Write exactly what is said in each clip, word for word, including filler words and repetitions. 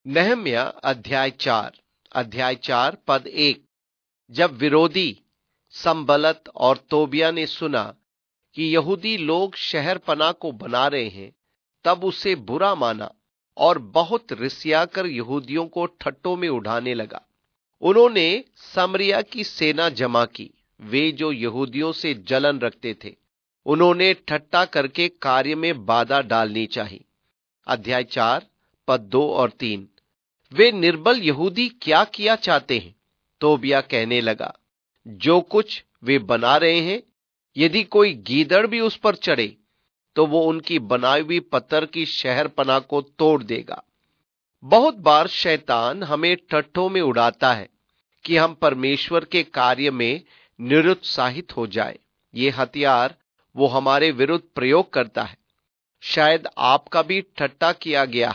नहम्या अध्याय चार अध्याय चार पद एक। जब विरोधी संबलत और तोबिया ने सुना कि यहूदी लोग शहर पनाह को बना रहे हैं, तब उसे बुरा माना और बहुत रिसियाकर यहूदियों को ठट्टों में उड़ाने लगा। उन्होंने समरिया की सेना जमा की, वे जो यहूदियों से जलन रखते थे। उन्होंने ठट्टा करके कार्य में बाधा डालनी चाहिए। अध्याय चार पद दो और तीन। वे निर्बल यहूदी क्या किया चाहते हैं? तोबिया कहने लगा, जो कुछ वे बना रहे हैं, यदि कोई गीदड़ भी उस पर चढ़े तो वो उनकी बनाई हुई पत्थर की शहर पनाह को तोड़ देगा। बहुत बार शैतान हमें ठट्ठों में उड़ाता है कि हम परमेश्वर के कार्य में निरुत्साहित हो जाए। ये हथियार वो हमारे विरुद्ध प्रयोग करता है। शायद आपका भी ठट्टा किया गया,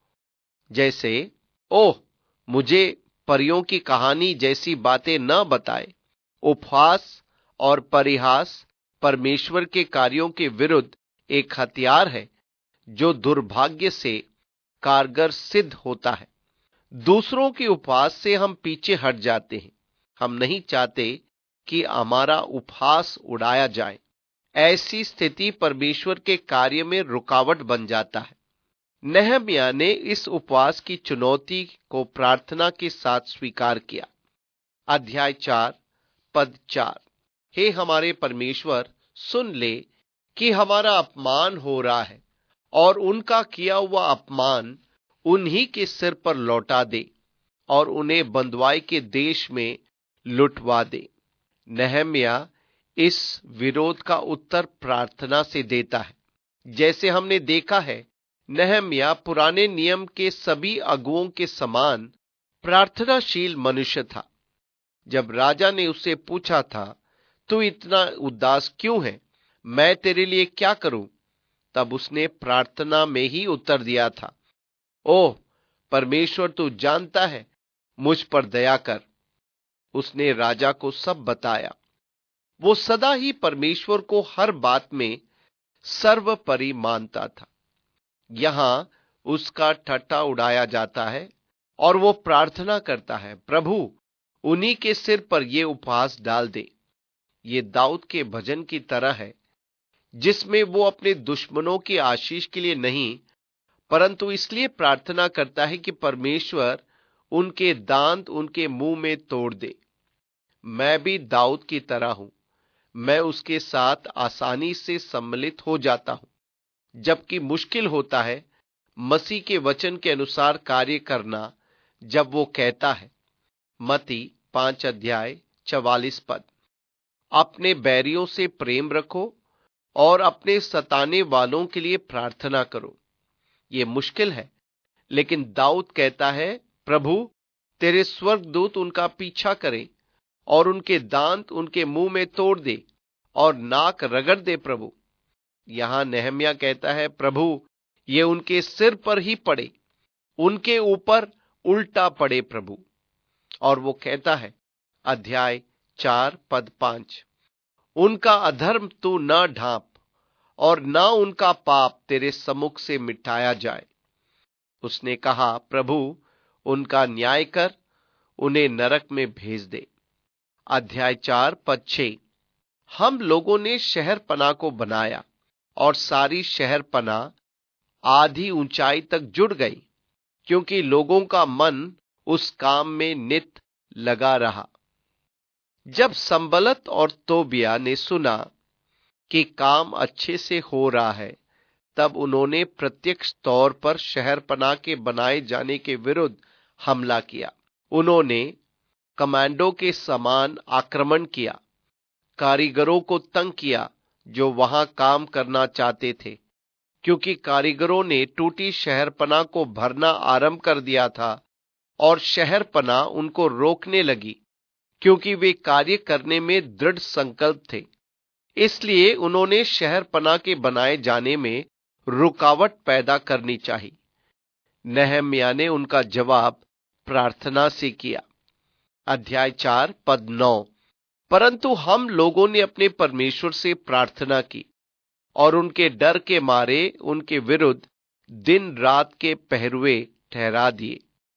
जैसे ओह, मुझे परियों की कहानी जैसी बातें न बताए। उपहास और परिहास परमेश्वर के कार्यों के विरुद्ध एक हथियार है जो दुर्भाग्य से कारगर सिद्ध होता है। दूसरों के उपहास से हम पीछे हट जाते हैं। हम नहीं चाहते कि हमारा उपहास उड़ाया जाए। ऐसी स्थिति परमेश्वर के कार्य में रुकावट बन जाता है। नहम्या ने इस उपवास की चुनौती को प्रार्थना के साथ स्वीकार किया। अध्याय चार पद चार। हे हमारे परमेश्वर, सुन ले कि हमारा अपमान हो रहा है और उनका किया हुआ अपमान उन्हीं के सिर पर लौटा दे और उन्हें बंधुआई के देश में लुटवा दे। नहम्या इस विरोध का उत्तर प्रार्थना से देता है। जैसे हमने देखा है, नहम्या पुराने नियम के सभी अगुओं के समान प्रार्थनाशील मनुष्य था। जब राजा ने उससे पूछा था, तू इतना उदास क्यों है, मैं तेरे लिए क्या करूं, तब उसने प्रार्थना में ही उत्तर दिया था, ओह परमेश्वर, तू जानता है, मुझ पर दया कर। उसने राजा को सब बताया। वो सदा ही परमेश्वर को हर बात में सर्वोपरि मानता था। यहां उसका ठट्ठा उड़ाया जाता है और वो प्रार्थना करता है, प्रभु उन्हीं के सिर पर यह उपहास डाल दे। ये दाऊद के भजन की तरह है, जिसमें वो अपने दुश्मनों की आशीष के लिए नहीं, परंतु इसलिए प्रार्थना करता है कि परमेश्वर उनके दांत उनके मुंह में तोड़ दे। मैं भी दाऊद की तरह हूं। मैं उसके साथ आसानी से सम्मिलित हो जाता हूं। जबकि मुश्किल होता है मसीह के वचन के अनुसार कार्य करना, जब वो कहता है, मती पांच अध्याय चवालीस पद, अपने बैरियों से प्रेम रखो और अपने सताने वालों के लिए प्रार्थना करो। ये मुश्किल है, लेकिन दाऊद कहता है, प्रभु तेरे स्वर्गदूत उनका पीछा करें और उनके दांत उनके मुंह में तोड़ दे और नाक रगड़ दे। प्रभु यहां नहम्या कहता है, प्रभु ये उनके सिर पर ही पड़े, उनके ऊपर उल्टा पड़े प्रभु। और वो कहता है, अध्याय चार पद पांच, उनका अधर्म तू न ढांप और न उनका पाप तेरे सम्मुख से मिटाया जाए। उसने कहा, प्रभु उनका न्याय कर, उन्हें नरक में भेज दे। अध्याय चार पद छह। हम लोगों ने शहर पनाह को बनाया और सारी शहर पनाह आधी ऊंचाई तक जुड़ गई, क्योंकि लोगों का मन उस काम में नित लगा रहा। जब संबलत और तोबिया ने सुना कि काम अच्छे से हो रहा है, तब उन्होंने प्रत्यक्ष तौर पर शहर पनाह के बनाए जाने के विरुद्ध हमला किया। उन्होंने कमांडो के समान आक्रमण किया, कारीगरों को तंग किया जो वहां काम करना चाहते थे, क्योंकि कारीगरों ने टूटी शहर पनाह को भरना आरंभ कर दिया था और शहर पनाह उनको रोकने लगी, क्योंकि वे कार्य करने में दृढ़ संकल्प थे। इसलिए उन्होंने शहर पनाह के बनाए जाने में रुकावट पैदा करनी चाहिए। नहम्या ने उनका जवाब प्रार्थना से किया। अध्याय चार पद नौ। परंतु हम लोगों ने अपने परमेश्वर से प्रार्थना की और उनके डर के मारे उनके विरुद्ध दिन रात के पहरुए ठहरा दिए।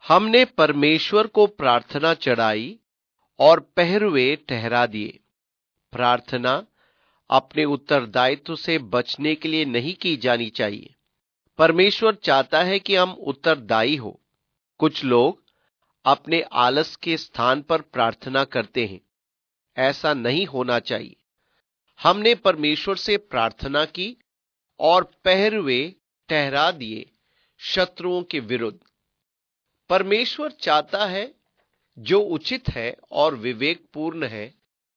हमने परमेश्वर को प्रार्थना चढ़ाई और पहरुए ठहरा दिए। प्रार्थना अपने उत्तरदायित्व से बचने के लिए नहीं की जानी चाहिए। परमेश्वर चाहता है कि हम उत्तरदायी हो। कुछ लोग अपने आलस के स्थान पर प्रार्थना करते हैं। ऐसा नहीं होना चाहिए। हमने परमेश्वर से प्रार्थना की और पहरुए ठहरा दिए शत्रुओं के विरुद्ध। परमेश्वर चाहता है जो उचित है और विवेकपूर्ण है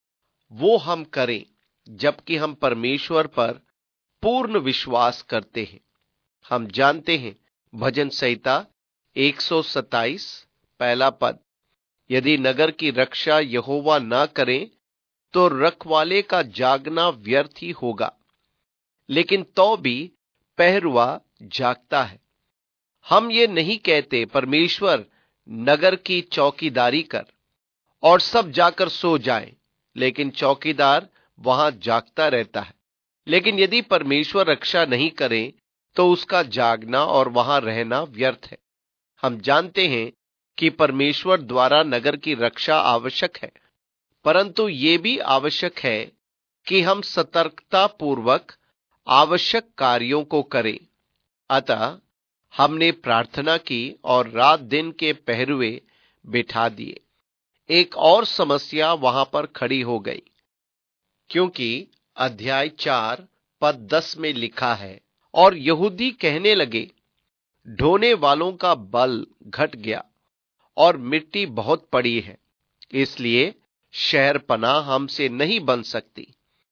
वो हम करें, जबकि हम परमेश्वर पर पूर्ण विश्वास करते हैं। हम जानते हैं भजन संहिता एक सौ सत्ताईस पहला पद, यदि नगर की रक्षा यहोवा न करे तो रखवाले का जागना व्यर्थ ही होगा, लेकिन तो भी पहरुआ जागता है। हम ये नहीं कहते परमेश्वर नगर की चौकीदारी कर और सब जाकर सो जाएं, लेकिन चौकीदार वहां जागता रहता है। लेकिन यदि परमेश्वर रक्षा नहीं करे तो उसका जागना और वहां रहना व्यर्थ है। हम जानते हैं कि परमेश्वर द्वारा नगर की रक्षा आवश्यक है, परंतु ये भी आवश्यक है कि हम सतर्कता पूर्वक आवश्यक कार्यों को करें। अतः हमने प्रार्थना की और रात दिन के पहरुए बिठा दिए। एक और समस्या वहां पर खड़ी हो गई, क्योंकि अध्याय चार पद दस में लिखा है, और यहूदी कहने लगे, ढोने वालों का बल घट गया और मिट्टी बहुत पड़ी है, इसलिए शहरपनाह हमसे नहीं बन सकती।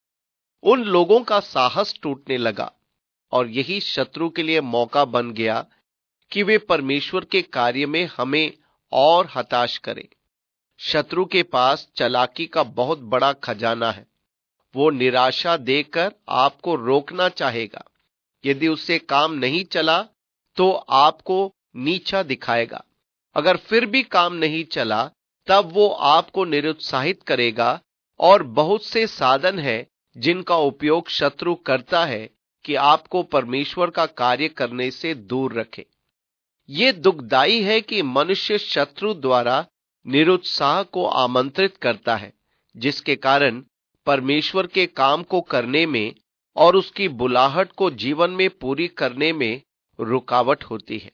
उन लोगों का साहस टूटने लगा और यही शत्रु के लिए मौका बन गया कि वे परमेश्वर के कार्य में हमें और हताश करें। शत्रु के पास चालाकी का बहुत बड़ा खजाना है। वो निराशा देकर आपको रोकना चाहेगा। यदि उससे काम नहीं चला तो आपको नीचा दिखाएगा। अगर फिर भी काम नहीं चला तब वो आपको निरुत्साहित करेगा। और बहुत से साधन हैं जिनका उपयोग शत्रु करता है कि आपको परमेश्वर का कार्य करने से दूर रखे। ये दुखदाई है कि मनुष्य शत्रु द्वारा निरुत्साह को आमंत्रित करता है, जिसके कारण परमेश्वर के काम को करने में और उसकी बुलाहट को जीवन में पूरी करने में रुकावट होती है।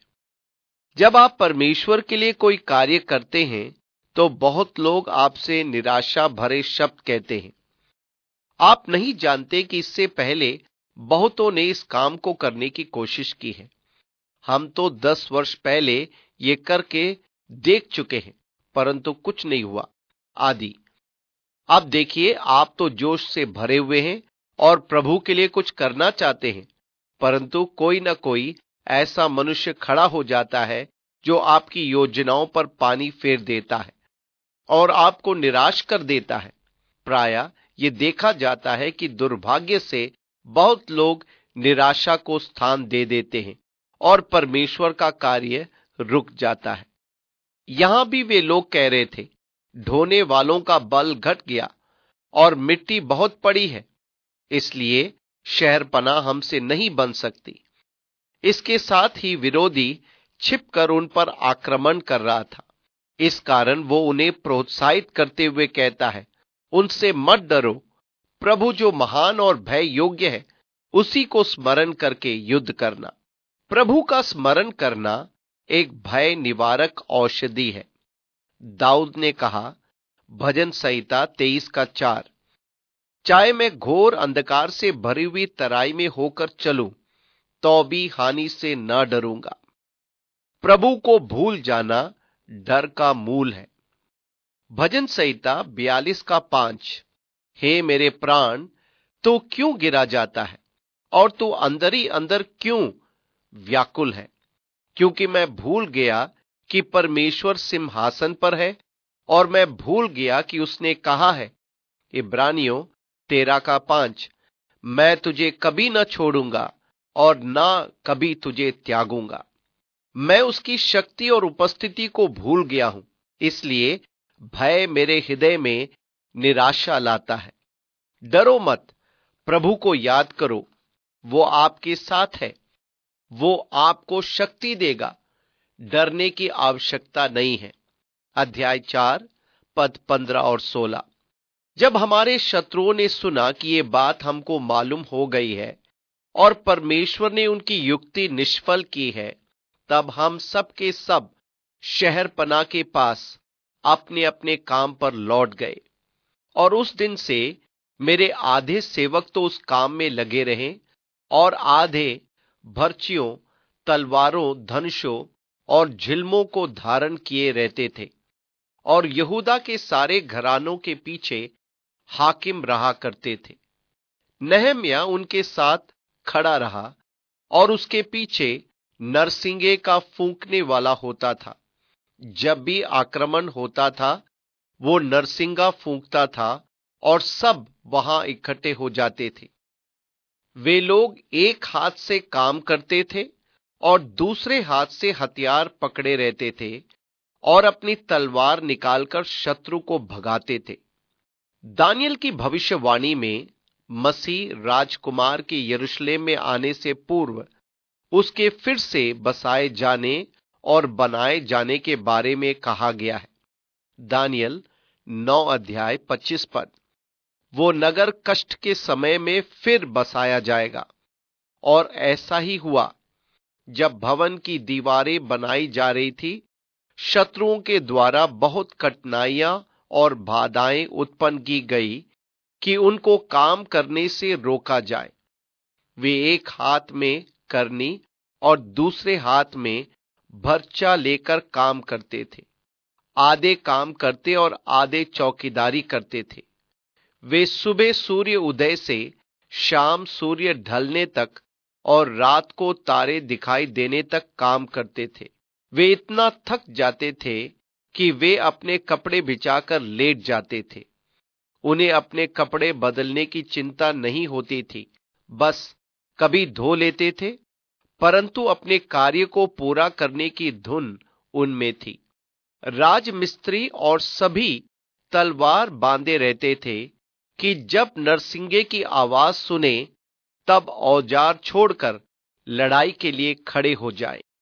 जब आप परमेश्वर के लिए कोई कार्य करते हैं तो बहुत लोग आपसे निराशा भरे शब्द कहते हैं। आप नहीं जानते कि इससे पहले बहुतों ने इस काम को करने की कोशिश की है। हम तो दस वर्ष पहले ये करके देख चुके हैं, परंतु कुछ नहीं हुआ आदि। अब देखिए, आप तो जोश से भरे हुए हैं और प्रभु के लिए कुछ करना चाहते हैं, परंतु कोई ना कोई ऐसा मनुष्य खड़ा हो जाता है जो आपकी योजनाओं पर पानी फेर देता है और आपको निराश कर देता है। प्रायः ये देखा जाता है कि दुर्भाग्य से बहुत लोग निराशा को स्थान दे देते हैं और परमेश्वर का कार्य रुक जाता है। यहां भी वे लोग कह रहे थे, ढोने वालों का बल घट गया और मिट्टी बहुत पड़ी है, इसलिए शहरपनाह हमसे नहीं बन सकती। इसके साथ ही विरोधी छिपकर उन पर आक्रमण कर रहा था। इस कारण वो उन्हें प्रोत्साहित करते हुए कहता है, उनसे मत डरो। प्रभु जो महान और भय योग्य है, उसी को स्मरण करके युद्ध करना। प्रभु का स्मरण करना एक भय निवारक औषधि है। दाऊद ने कहा, भजन संहिता तेईस का चार, चाहे मैं घोर अंधकार से भरी हुई तराई में होकर चलूं तो भी हानि से न डरूंगा। प्रभु को भूल जाना डर का मूल है। भजन संहिता बयालीस का पांच, हे मेरे प्राण, तू क्यों गिरा जाता है और तू अंदर ही अंदर क्यों व्याकुल है? क्योंकि मैं भूल गया कि परमेश्वर सिंहासन पर है और मैं भूल गया कि उसने कहा है, इब्रानियों तेरह का पांच, मैं तुझे कभी न छोड़ूंगा और ना कभी तुझे त्यागूंगा। मैं उसकी शक्ति और उपस्थिति को भूल गया हूं, इसलिए भय मेरे हृदय में निराशा लाता है। डरो मत, प्रभु को याद करो, वो आपके साथ है। वो आपको शक्ति देगा, डरने की आवश्यकता नहीं है। अध्याय चार पद पंद्रह और सोलह। जब हमारे शत्रुओं ने सुना कि ये बात हमको मालूम हो गई है और परमेश्वर ने उनकी युक्ति निष्फल की है, तब हम सब के सब शहरपनाह के पास अपने अपने काम पर लौट गए। और उस दिन से मेरे आधे सेवक तो उस काम में लगे रहे और आधे भर्चियों, तलवारों, धनुषों और झिलमों को धारण किए रहते थे और यहूदा के सारे घरानों के पीछे हाकिम रहा करते थे। नहम्याह उनके साथ खड़ा रहा और उसके पीछे नरसिंगे का फूंकने वाला होता था। जब भी आक्रमण होता था, वो नरसिंगा फूंकता था और सब वहां इकट्ठे हो जाते थे। वे लोग एक हाथ से काम करते थे और दूसरे हाथ से हथियार पकड़े रहते थे और अपनी तलवार निकालकर शत्रु को भगाते थे। दानियल की भविष्यवाणी में मसीह राजकुमार के यरूशलेम में आने से पूर्व उसके फिर से बसाए जाने और बनाए जाने के बारे में कहा गया है। दानियल नौ अध्याय पच्चीस पद। वो नगर कष्ट के समय में फिर बसाया जाएगा। और ऐसा ही हुआ। जब भवन की दीवारें बनाई जा रही थी, शत्रुओं के द्वारा बहुत कठिनाइयां और बाधाएं उत्पन्न की गई कि उनको काम करने से रोका जाए। वे एक हाथ में करनी और दूसरे हाथ में भर्चा लेकर काम करते थे। आधे काम करते और आधे चौकीदारी करते थे। वे सुबह सूर्य उदय से शाम सूर्य ढलने तक और रात को तारे दिखाई देने तक काम करते थे। वे इतना थक जाते थे कि वे अपने कपड़े बिछाकर लेट जाते थे। उन्हें अपने कपड़े बदलने की चिंता नहीं होती थी, बस कभी धो लेते थे, परंतु अपने कार्य को पूरा करने की धुन उनमें थी। राजमिस्त्री और सभी तलवार बांधे रहते थे कि जब नरसिंगे की आवाज सुने तब औजार छोड़कर लड़ाई के लिए खड़े हो जाए।